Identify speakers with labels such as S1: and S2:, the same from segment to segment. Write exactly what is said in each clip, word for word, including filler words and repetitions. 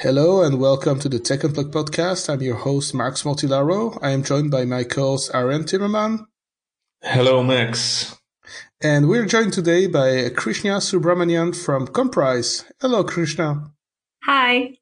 S1: Hello and welcome to the Tech Unplugged podcast. I'm your host, Max Mortillaro. I am joined by my co-host, Aaron Timmerman.
S2: Hello, Max.
S1: And we're joined today by Krishna Subramanian from Comprise. Hello, Krishna.
S3: Hi.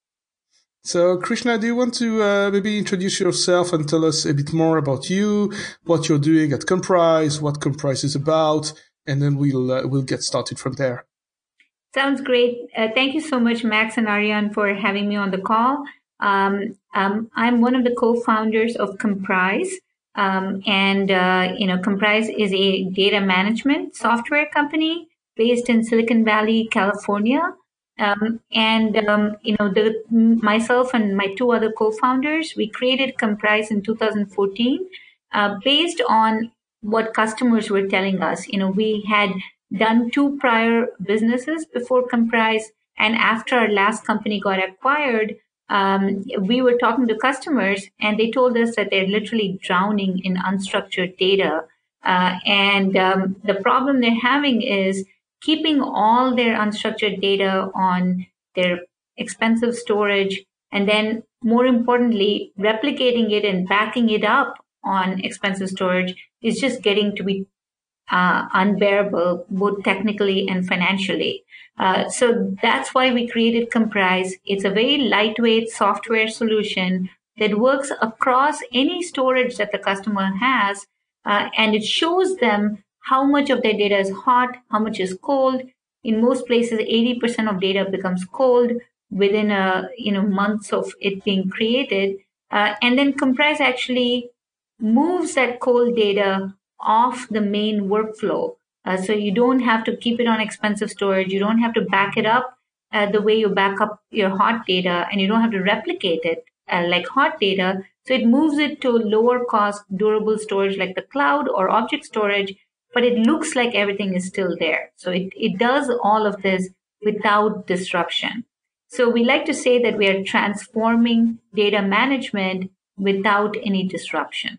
S1: So, Krishna, do you want to uh, maybe introduce yourself and tell us a bit more about you, what you're doing at Comprise, what Comprise is about, and then we'll uh, we'll get started from there.
S3: Sounds great. Uh, thank you so much, Max and Aryan, for having me on the call. Um, um, I'm one of the co-founders of Comprise, um, and uh, you know, Comprise is a data management software company based in Silicon Valley, California. Um, and um, you know, the myself and my two other co-founders, we created Comprise in two thousand fourteen, uh, based on what customers were telling us. You know, we had done two prior businesses before Comprise, and after our last company got acquired, um, we were talking to customers, and they told us that they're literally drowning in unstructured data. Uh, and um, the problem they're having is keeping all their unstructured data on their expensive storage, and then more importantly, replicating it and backing it up on expensive storage is just getting to be uh, unbearable, both technically and financially. Uh, so that's why we created Comprise. It's a very lightweight software solution that works across any storage that the customer has, uh, and it shows them how much of their data is hot, how much is cold. In most places, eighty percent of data becomes cold within a you know months of it being created. Uh, and then Comprise actually moves that cold data off the main workflow. Uh, so you don't have to keep it on expensive storage. You don't have to back it up uh, the way you back up your hot data, and you don't have to replicate it uh, like hot data. So it moves it to lower cost, durable storage like the cloud or object storage, but it looks like everything is still there. So it, it does all of this without disruption. So we like to say that we are transforming data management without any disruption.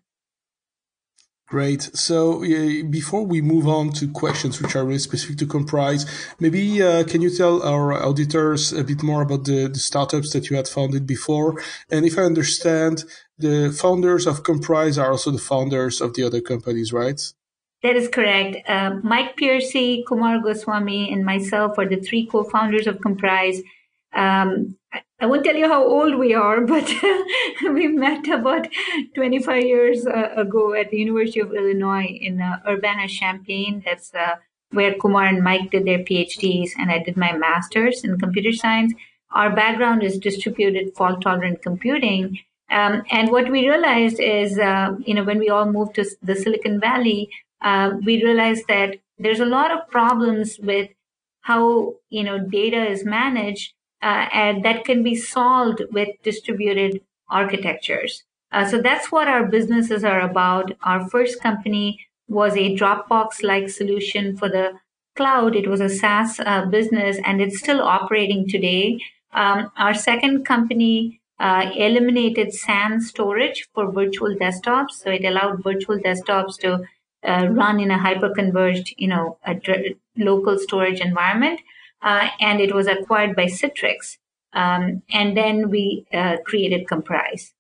S1: Great. So uh, before we move on to questions which are really specific to Comprise, maybe uh, can you tell our auditors a bit more about the, the startups that you had founded before? And if I understand, the founders of Comprise are also the founders of the other companies, right?
S3: That is correct. Uh, Mike Piercy, Kumar Goswami, and myself are the three co-founders of Comprise. Um, I won't tell you how old we are, but we met about twenty-five years uh, ago at the University of Illinois in uh, Urbana-Champaign. That's uh, where Kumar and Mike did their PhDs, and I did my master's in computer science. Our background is distributed fault-tolerant computing. Um, and what we realized is, uh, you know, when we all moved to the Silicon Valley, uh, we realized that there's a lot of problems with how, you know, data is managed. Uh, and that can be solved with distributed architectures. Uh, so that's what our businesses are about. Our first company was a Dropbox-like solution for the cloud. It was a SaaS uh, business, and it's still operating today. Um, our second company uh, eliminated S A N storage for virtual desktops. So it allowed virtual desktops to uh, run in a hyper-converged, you know, a dr- local storage environment. Uh, and it was acquired by Citrix. Um, and then we uh, created Comprise.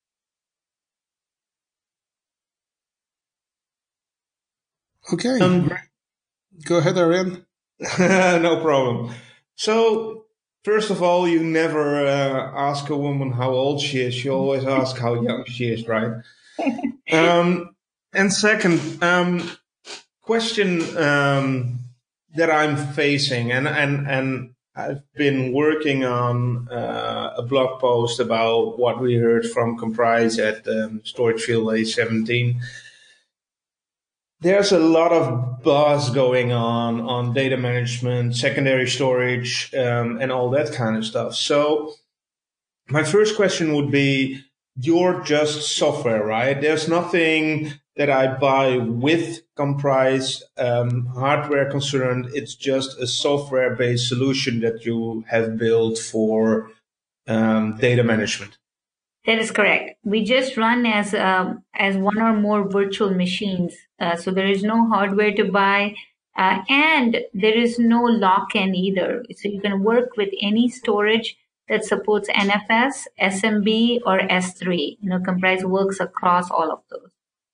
S1: Okay.
S2: Um,
S1: Go ahead, Aryan.
S2: No problem. So, first of all, you never uh, ask a woman how old she is. You always ask how young she is, right? um, and second, um, question... Um, that I'm facing, and and and I've been working on uh, a blog post about what we heard from Comprise at um, Storage Field A seventeen. There's a lot of buzz going on on data management, secondary storage, um, and all that kind of stuff. So my first question would be, you're just software, right? There's nothing that I buy with Comprise um, hardware concerned. It's just a software-based solution that you have built for um, data management.
S3: That is correct. We just run as um, as one or more virtual machines. Uh, so there is no hardware to buy, uh, and there is no lock-in either. So you can work with any storage that supports N F S, S M B, or S three. You know, Komprise works across all of those.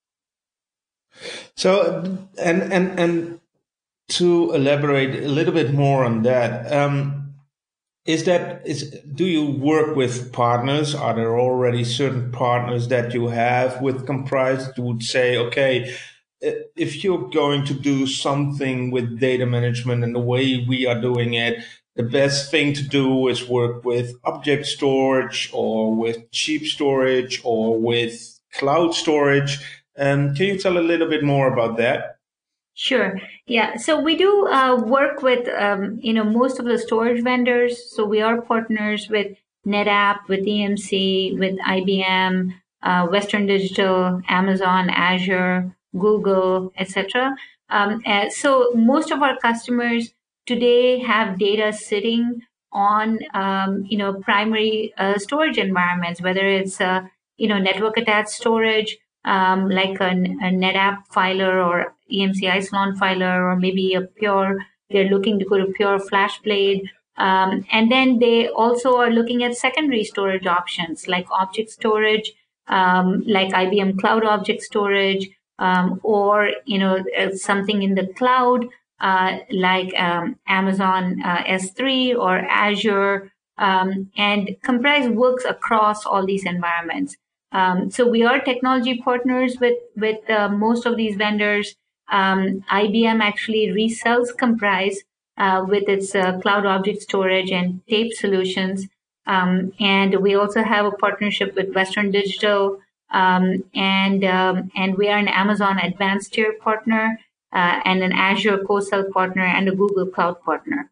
S2: So, and and and to elaborate a little bit more on that, um, is that is do you work with partners? Are there already certain partners that you have with Komprise that would say, okay, if you're going to do something with data management and the way we are doing it, the best thing to do is work with object storage or with cheap storage or with cloud storage. Um, can you tell a little bit more about that?
S3: Sure. Yeah. So we do uh, work with, um, you know, most of the storage vendors. So we are partners with NetApp, with E M C, with I B M, uh, Western Digital, Amazon, Azure, Google, et cetera. Um, so most of our customers today have data sitting on, um, you know, primary uh, storage environments, whether it's, uh, you know, network attached storage, um, like a, a NetApp filer or E M C Isilon filer, or maybe a pure, they're looking to go to pure FlashBlade. Um, and then they also are looking at secondary storage options like object storage, um, like I B M Cloud Object Storage, um, or, you know, something in the cloud, uh, like um, Amazon uh, S three or Azure. Um, and Komprise works across all these environments. Um, so we are technology partners with with uh, most of these vendors. Um, I B M actually resells Komprise uh, with its uh, cloud object storage and tape solutions. Um, and we also have a partnership with Western Digital, um, and um, and we are an Amazon Advanced Tier partner, uh, and an Azure co-sell partner, and a Google Cloud partner.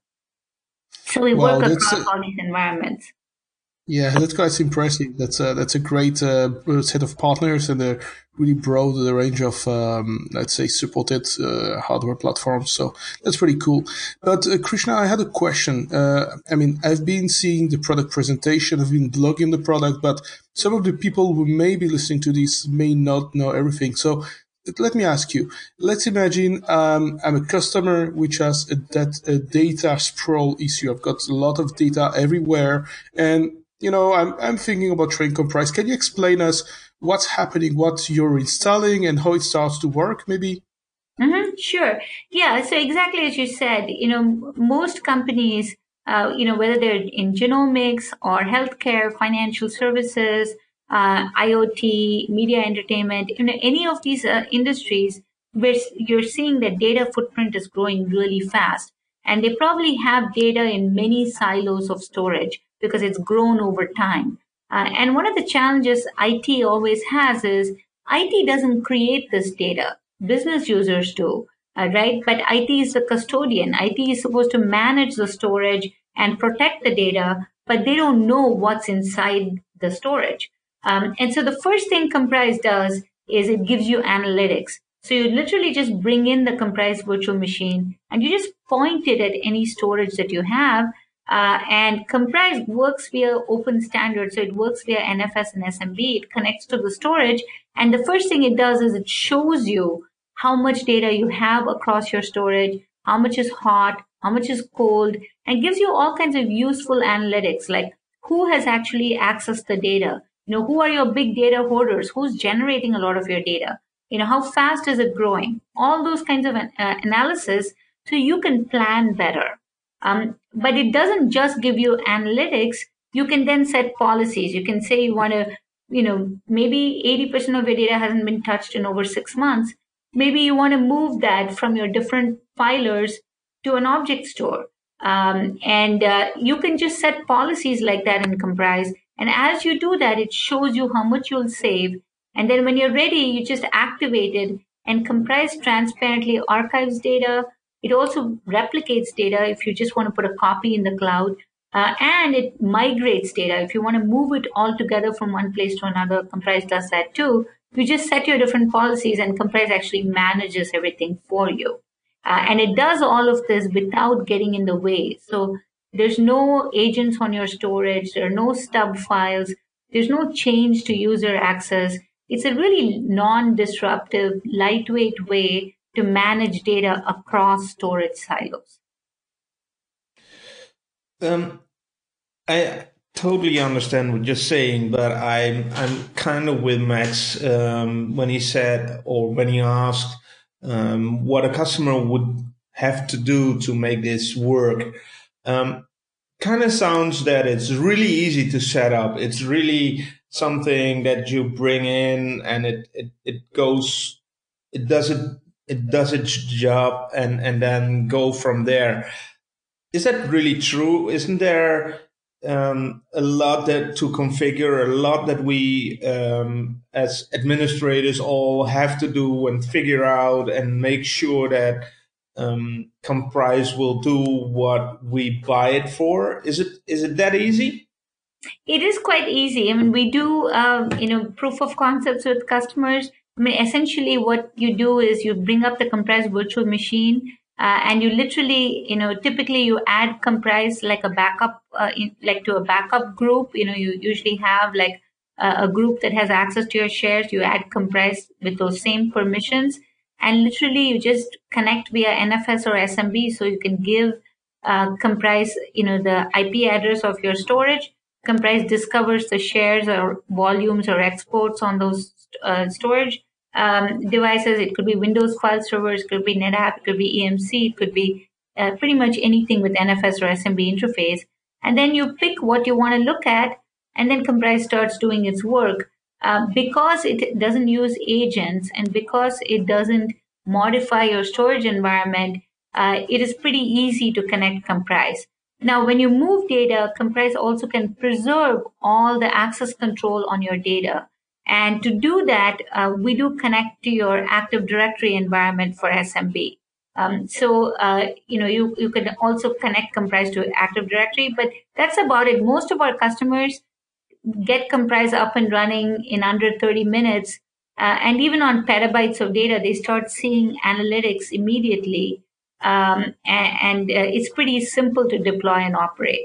S3: So we
S1: Wow,
S3: work across all these environments.
S1: Yeah, that's quite impressive. That's a, that's a great uh, set of partners, and a really broad the range of, um, let's say, supported uh, hardware platforms. So that's pretty cool. But uh, Krishna, I had a question. Uh, I mean, I've been seeing the product presentation, I've been blogging the product, but some of the people who may be listening to this may not know everything. So let me ask you, let's imagine um, I'm a customer which has a, that, a data sprawl issue. I've got a lot of data everywhere, and you know, I'm I'm thinking about trying Komprise. Can you explain us what's happening, what you're installing, and how it starts to work, maybe?
S3: Mm-hmm, sure. Yeah. So exactly as you said, you know, most companies, uh, you know, whether they're in genomics or healthcare, financial services, uh, IoT, media entertainment, you know, any of these uh, industries where you're seeing that data footprint is growing really fast, and they probably have data in many silos of storage, because it's grown over time. Uh, and one of the challenges I T always has is I T doesn't create this data. Business users do, uh, right? But I T is the custodian. I T is supposed to manage the storage and protect the data, but they don't know what's inside the storage. Um, and so the first thing Komprise does is it gives you analytics. So you literally just bring in the Komprise virtual machine and you just point it at any storage that you have. Uh, and Komprise works via open standards, so it works via N F S and S M B. It connects to the storage, and the first thing it does is it shows you how much data you have across your storage, how much is hot, how much is cold, and gives you all kinds of useful analytics, like who has actually accessed the data. You know, who are your big data hoarders? Who's generating a lot of your data? You know, how fast is it growing? All those kinds of uh, analysis, so you can plan better. Um, but it doesn't just give you analytics. You can then set policies. You can say you want to, you know, maybe eighty percent of your data hasn't been touched in over six months. Maybe you want to move that from your different filers to an object store. Um, and uh, you can just set policies like that in Komprise. And as you do that, it shows you how much you'll save. And then when you're ready, you just activate it, and Komprise transparently archives data. It also replicates data if you just want to put a copy in the cloud, uh, and it migrates data. If you want to move it all together from one place to another, Komprise does that too. You just set your different policies, and Komprise actually manages everything for you. Uh, and it does all of this without getting in the way. So there's no agents on your storage. There are no stub files. There's no change to user access. It's a really non-disruptive, lightweight way to manage data across storage silos.
S2: Um, I totally understand what you're saying, but I'm I'm kind of with Max um, when he said or when he asked um, what a customer would have to do to make this work. Um, kind of sounds that it's really easy to set up. It's really something that you bring in and it it, it goes it does it it does its job and and then go from there. Is that really true? Isn't there um, a lot that to configure, a lot that we um, as administrators all have to do and figure out and make sure that um, Comprise will do what we buy it for? Is it is it that easy?
S3: It is quite easy. I mean, we do, um, you know, proof of concepts with customers. I mean, essentially what you do is you bring up the Comprise virtual machine, uh, and you literally, you know, typically you add Comprise like a backup, uh, in, like to a backup group. You know, you usually have like a, a group that has access to your shares. You add Comprise with those same permissions, and literally you just connect via N F S or S M B, so you can give uh, Comprise, you know, the I P address of your storage. Comprise discovers the shares or volumes or exports on those uh, storage um, devices. It could be Windows file servers, it could be NetApp, it could be E M C, it could be uh, pretty much anything with N F S or S M B interface. And then you pick what you want to look at, and then Comprise starts doing its work. Uh, because it doesn't use agents and because it doesn't modify your storage environment, uh, it is pretty easy to connect Comprise. Now, when you move data, Comprise also can preserve all the access control on your data. And to do that, uh, we do connect to your Active Directory environment for S M B. Um, so, uh, you know, you, you can also connect Comprise to Active Directory, but that's about it. Most of our customers get Comprise up and running in under thirty minutes. Uh, and even on petabytes of data, they start seeing analytics immediately. Um, and and uh, it's pretty simple to deploy and operate.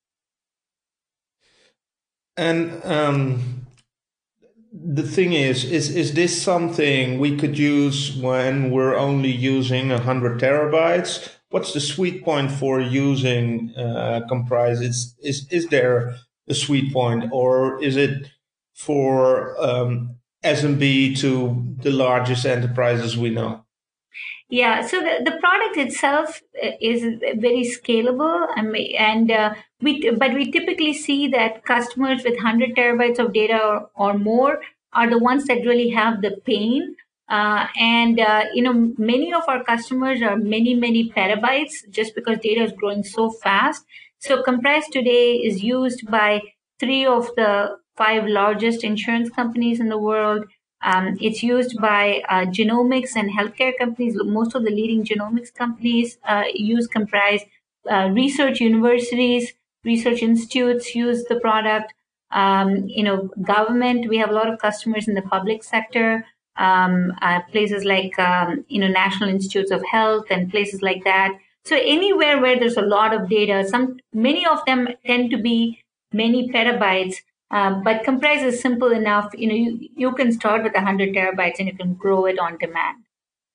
S2: And um, the thing is, is, is this something we could use when we're only using one hundred terabytes? What's the sweet point for using uh, Comprise? Is, is, is there a sweet point, or is it for um, S M B to the largest enterprises we know?
S3: Yeah, so the, the product itself is very scalable, and uh, we but we typically see that customers with one hundred terabytes of data or, or more are the ones that really have the pain. Uh, and uh, you know, many of our customers are many many petabytes just because data is growing so fast. So Comprise today is used by three of the five largest insurance companies in the world. Um, it's used by uh, genomics and healthcare companies. Most of the leading genomics companies uh, use Comprise. Uh, research universities, research institutes use the product. Um, you know, government, we have a lot of customers in the public sector, um, uh, places like, um, you know, National Institutes of Health and places like that. So anywhere where there's a lot of data, some many of them tend to be many petabytes. Um, but Comprise is simple enough. You know, you, you can start with one hundred terabytes and you can grow it on demand.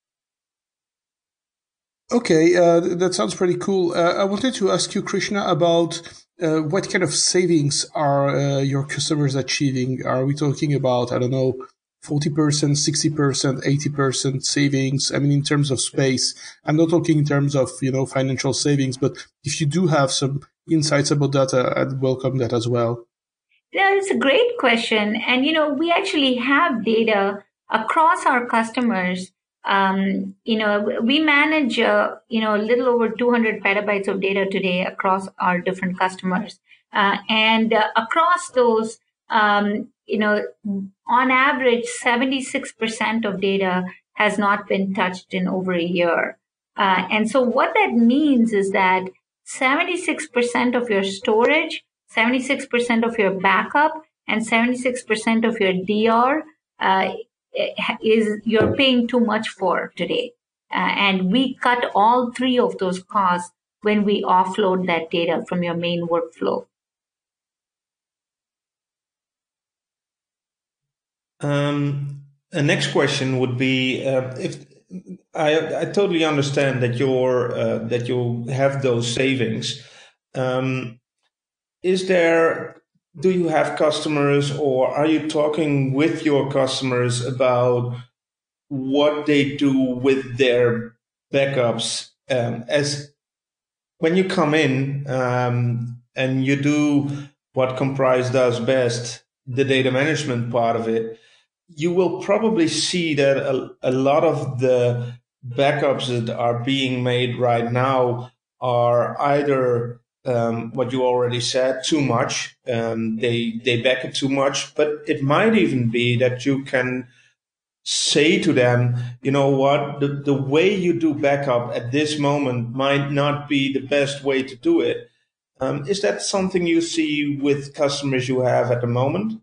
S1: Okay, uh, that sounds pretty cool. Uh, I wanted to ask you, Krishna, about uh, what kind of savings are uh, your customers achieving? Are we talking about, I don't know, forty percent, sixty percent, eighty percent savings? I mean, in terms of space, I'm not talking in terms of, you know, financial savings, but if you do have some insights about that, uh, I'd welcome that as well.
S3: Yeah, it's a great question. And, you know, we actually have data across our customers. Um, you know, we manage, uh, you know, a little over two hundred petabytes of data today across our different customers. Uh, and uh, across those, um, you know, on average, seventy-six percent of data has not been touched in over a year. Uh, and so what that means is that seventy-six percent of your storage, seventy-six percent of your backup, and seventy-six percent of your D R uh, is you're paying too much for today. Uh, and we cut all three of those costs when we offload that data from your main workflow.
S2: Um, a next question would be uh, if I, I totally understand that you're uh, that you have those savings. Um, is there, do you have customers, or are you talking with your customers about what they do with their backups? Um, as when you come in um, and you do what Comprise does best, the data management part of it, you will probably see that a, a lot of the backups that are being made right now are either um, what you already said, too much. Um, they they back it too much, but it might even be that you can say to them, you know what, the, the way you do backup at this moment might not be the best way to do it. Um, is that something you see with customers you have at the moment?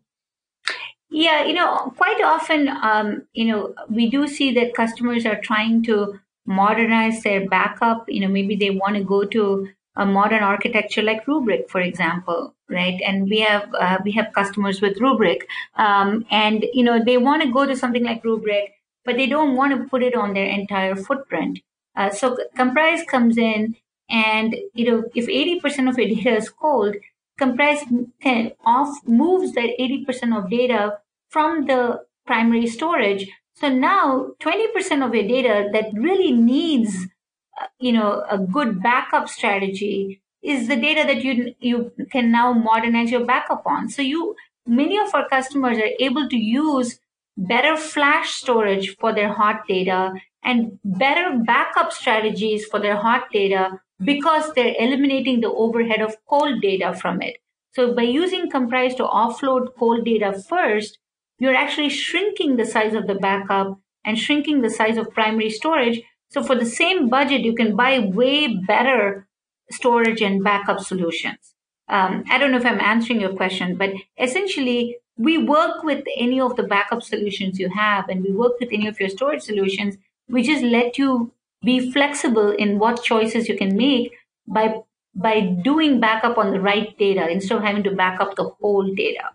S3: Yeah, you know, quite often, um, you know, we do see that customers are trying to modernize their backup. You know, maybe they want to go to a modern architecture like Rubrik, for example, right? And we have uh, we have customers with Rubrik, um, and you know, they want to go to something like Rubrik, but they don't want to put it on their entire footprint. Uh, so Comprise comes in, and you know, if eighty percent of your data is cold, Comprise can off moves that eighty percent of data from the primary storage. So now twenty percent of your data that really needs, uh, you know, a good backup strategy is the data that you you can now modernize your backup on. So you many of our customers are able to use better flash storage for their hot data and better backup strategies for their hot data because they're eliminating the overhead of cold data from it. So by using Comprise to offload cold data first, you're actually shrinking the size of the backup and shrinking the size of primary storage. So for the same budget, you can buy way better storage and backup solutions. Um, I don't know if I'm answering your question, but essentially, we work with any of the backup solutions you have, and we work with any of your storage solutions. We just let you be flexible in what choices you can make by by doing backup on the right data instead of having to back up the whole data.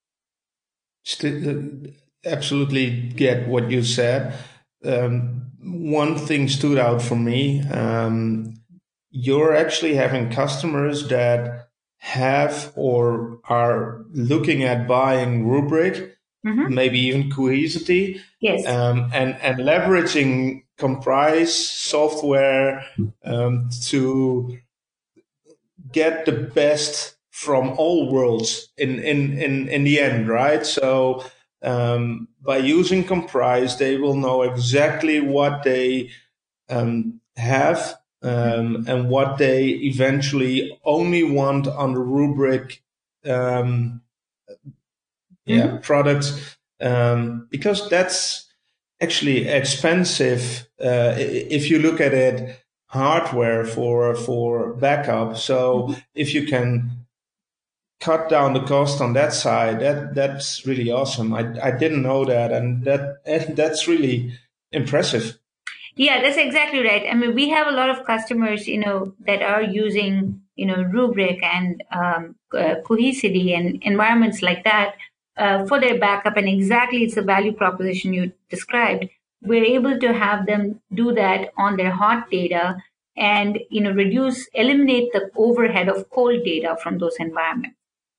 S2: St- absolutely get what you said. Um, one thing stood out for me. Um, you're actually having customers that have or are looking at buying Rubrik, mm-hmm. maybe even Cohesity,
S3: yes,
S2: um, and and leveraging Comprise software um, to get the best from all worlds in in in, in the end, right? So um, by using Comprise, they will know exactly what they um, have. Um, and what they eventually only want on the Rubrik, um, yeah, mm-hmm. product, um, because that's actually expensive uh, if you look at it, hardware for for backup. So mm-hmm. if you can cut down the cost on that side, that that's really awesome. I I didn't know that, and that and that's really impressive.
S3: Yeah, that's exactly right. I mean, we have a lot of customers, you know, that are using, you know, Rubrik and um, uh, Cohesity and environments like that uh, for their backup. And exactly, it's the value proposition you described. We're able to have them do that on their hot data and, you know, reduce, eliminate the overhead of cold data from those environments.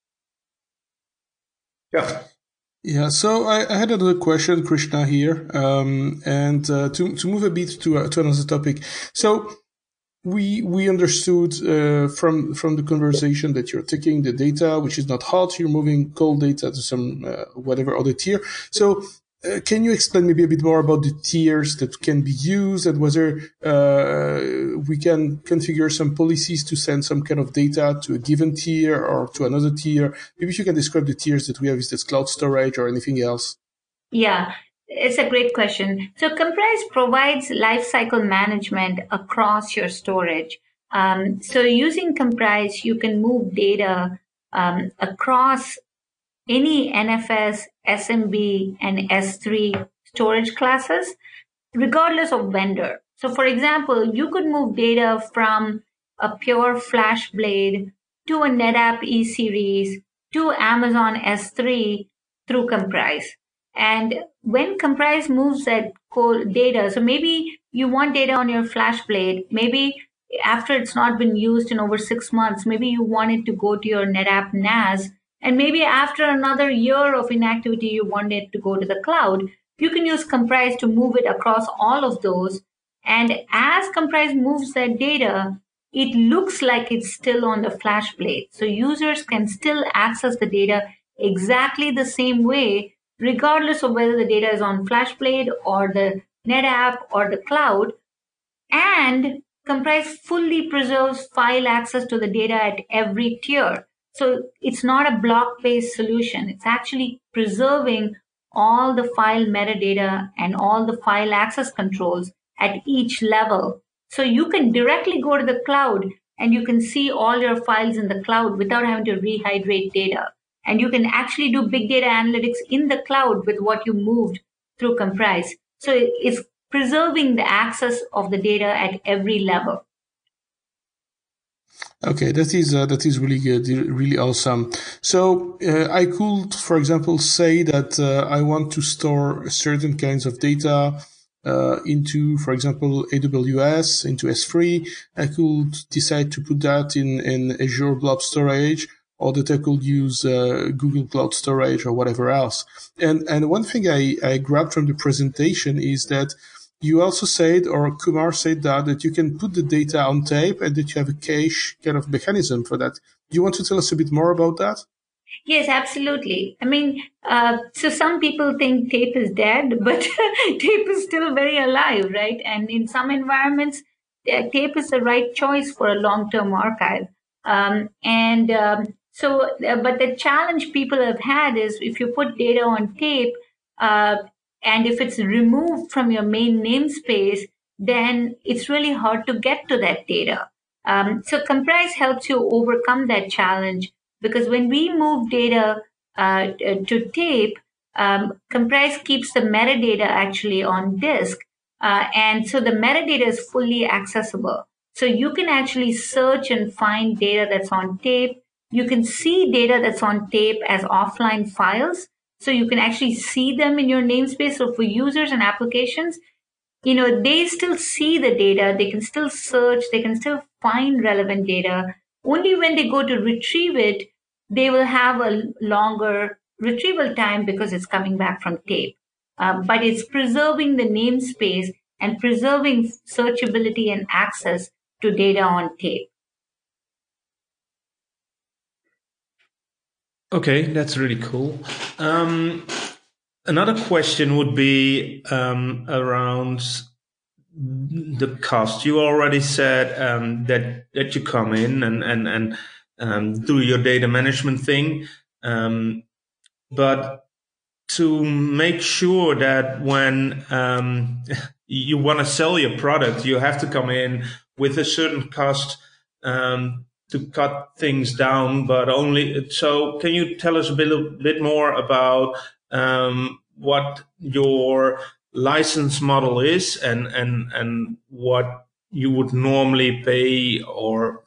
S2: Yeah.
S1: Yeah, so I, I had another question, Krishna, here, um, and uh, to to move a bit to uh, to another topic. So we we understood uh, from from the conversation that you're taking the data, which is not hot, you're moving cold data to some uh, whatever other tier. So uh, can you explain maybe a bit more about the tiers that can be used and whether uh, we can configure some policies to send some kind of data to a given tier or to another tier? Maybe if you can describe the tiers that we have, is this cloud storage or anything else?
S3: Yeah, it's a great question. So Comprise provides lifecycle management across your storage. Um, so using Comprise, you can move data um, across any N F S, S M B, and S three storage classes, regardless of vendor. So for example, you could move data from a pure FlashBlade to a NetApp E-Series to Amazon S three through Comprise. And when Comprise moves that cold data, so maybe you want data on your FlashBlade, maybe after it's not been used in over six months, maybe you want it to go to your NetApp N A S, and maybe after another year of inactivity, you want it to go to the cloud. You can use Komprise to move it across all of those. And as Komprise moves that data, it looks like it's still on the FlashBlade. So users can still access the data exactly the same way, regardless of whether the data is on FlashBlade or the NetApp or the cloud. And Komprise fully preserves file access to the data at every tier. So it's not a block-based solution. It's actually preserving all the file metadata and all the file access controls at each level. So you can directly go to the cloud and you can see all your files in the cloud without having to rehydrate data. And you can actually do big data analytics in the cloud with what you moved through Komprise. So it's preserving the access of the data at every level.
S1: Okay, that is uh, that is really good, really awesome. So uh, I could, for example, say that uh, I want to store certain kinds of data uh, into, for example, A W S, into S three. I could decide to put that in, in Azure Blob Storage, or that I could use uh, Google Cloud Storage or whatever else. And and one thing I, I grabbed from the presentation is that you also said, or Kumar said that, that you can put the data on tape and that you have a cache kind of mechanism for that. Do you want to tell us a bit more about that?
S3: Yes, absolutely. I mean, uh, so some people think tape is dead, but tape is still very alive, right? And in some environments, uh, tape is the right choice for a long-term archive. Um, and um, so, uh, but the challenge people have had is if you put data on tape, uh, and if it's removed from your main namespace, then it's really hard to get to that data. Um, so Komprise helps you overcome that challenge, because when we move data uh, to tape, um, Komprise keeps the metadata actually on disk. Uh, and so the metadata is fully accessible. So you can actually search and find data that's on tape. You can see data that's on tape as offline files. So you can actually see them in your namespace. So for users and applications, you know, they still see the data. They can still search. They can still find relevant data. Only when they go to retrieve it, they will have a longer retrieval time because it's coming back from tape. Uh, but it's preserving the namespace and preserving searchability and access to data on tape.
S2: Okay, that's really cool. Um, another question would be um, around the cost. You already said um, that that you come in and and and um, do your data management thing, um, but to make sure that when um, you want to sell your product, you have to come in with a certain cost. Um, to cut things down, but only so. Can you tell us a bit, a bit more about um, what your license model is and and and what you would normally pay, or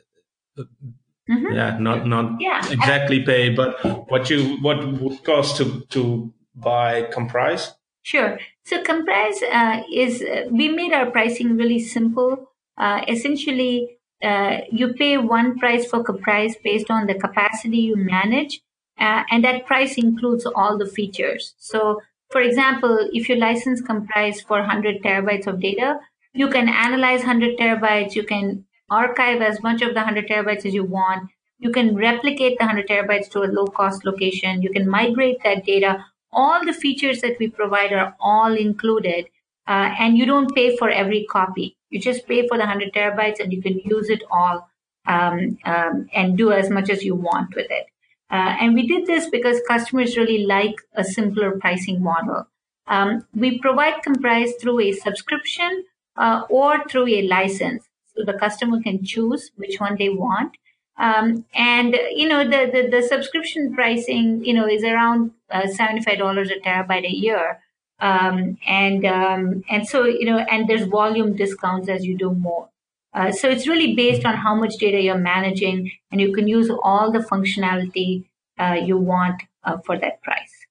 S2: mm-hmm. yeah, not not yeah. exactly pay, but what you what would cost to to buy Komprise?
S3: Sure. So Komprise uh, is uh, we made our pricing really simple. Uh, essentially. Uh, you pay one price for Komprise based on the capacity you manage, uh, and that price includes all the features. So, for example, if you license Komprise for one hundred terabytes of data, you can analyze one hundred terabytes, you can archive as much of the one hundred terabytes as you want, you can replicate the one hundred terabytes to a low-cost location, you can migrate that data. All the features that we provide are all included, uh, and you don't pay for every copy. You just pay for the one hundred terabytes and you can use it all um, um, and do as much as you want with it. Uh, and we did this because customers really like a simpler pricing model. Um, we provide Komprise through a subscription uh, or through a license. So the customer can choose which one they want. Um, and, you know, the, the, the subscription pricing, you know, is around uh, seventy-five dollars a terabyte a year. Um, and, um, and so, you know, and there's volume discounts as you do more. Uh, so it's really based on how much data you're managing, and you can use all the functionality uh, you want uh, for that price.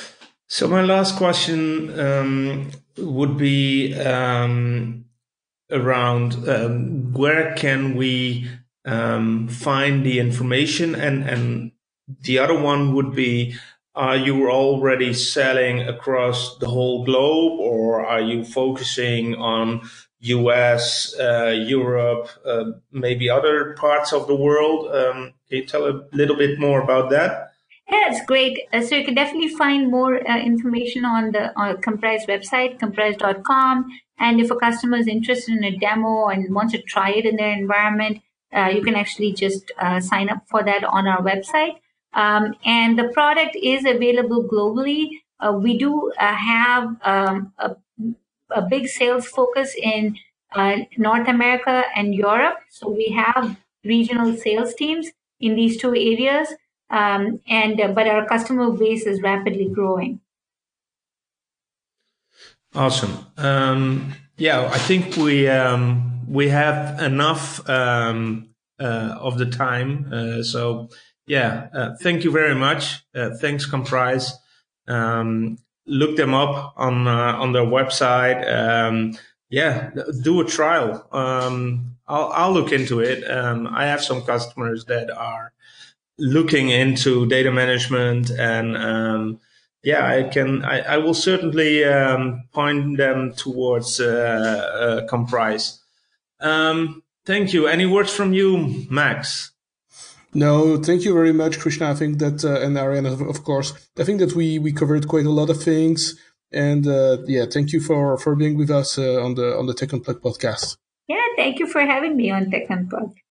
S2: So my last question um, would be um, around um, where can we um, find the information, and and the other one would be, are you already selling across the whole globe, or are you focusing on U S, uh, Europe, uh, maybe other parts of the world? Um, can you tell a little bit more about that?
S3: Yeah, it's great. Uh, so you can definitely find more uh, information on the on Komprise website, komprise dot com. And if a customer is interested in a demo and wants to try it in their environment, uh, you can actually just uh, sign up for that on our website. Um, and the product is available globally. Uh, we do uh, have um, a, a big sales focus in uh, North America and Europe. So we have regional sales teams in these two areas. Um, and uh, but our customer base is rapidly growing.
S2: Awesome. Um, yeah, I think we um, we have enough um, uh, of the time. Uh, so yeah, uh, thank you very much. Uh, thanks, Komprise. Um, look them up on uh, on their website. Um, yeah, do a trial. Um, I'll I'll look into it. Um, I have some customers that are looking into data management, and um, yeah, I can. I, I will certainly um, point them towards uh, uh, Komprise. Um, thank you. Any words from you, Max?
S1: No, thank you very much, Krishna. I think that, uh, and Ariane, of, of course, I think that we, we covered quite a lot of things. And uh, yeah, thank you for, for being with us uh, on the on the Tech Unplugged podcast.
S3: Yeah, thank you for having me on Tech Unplugged.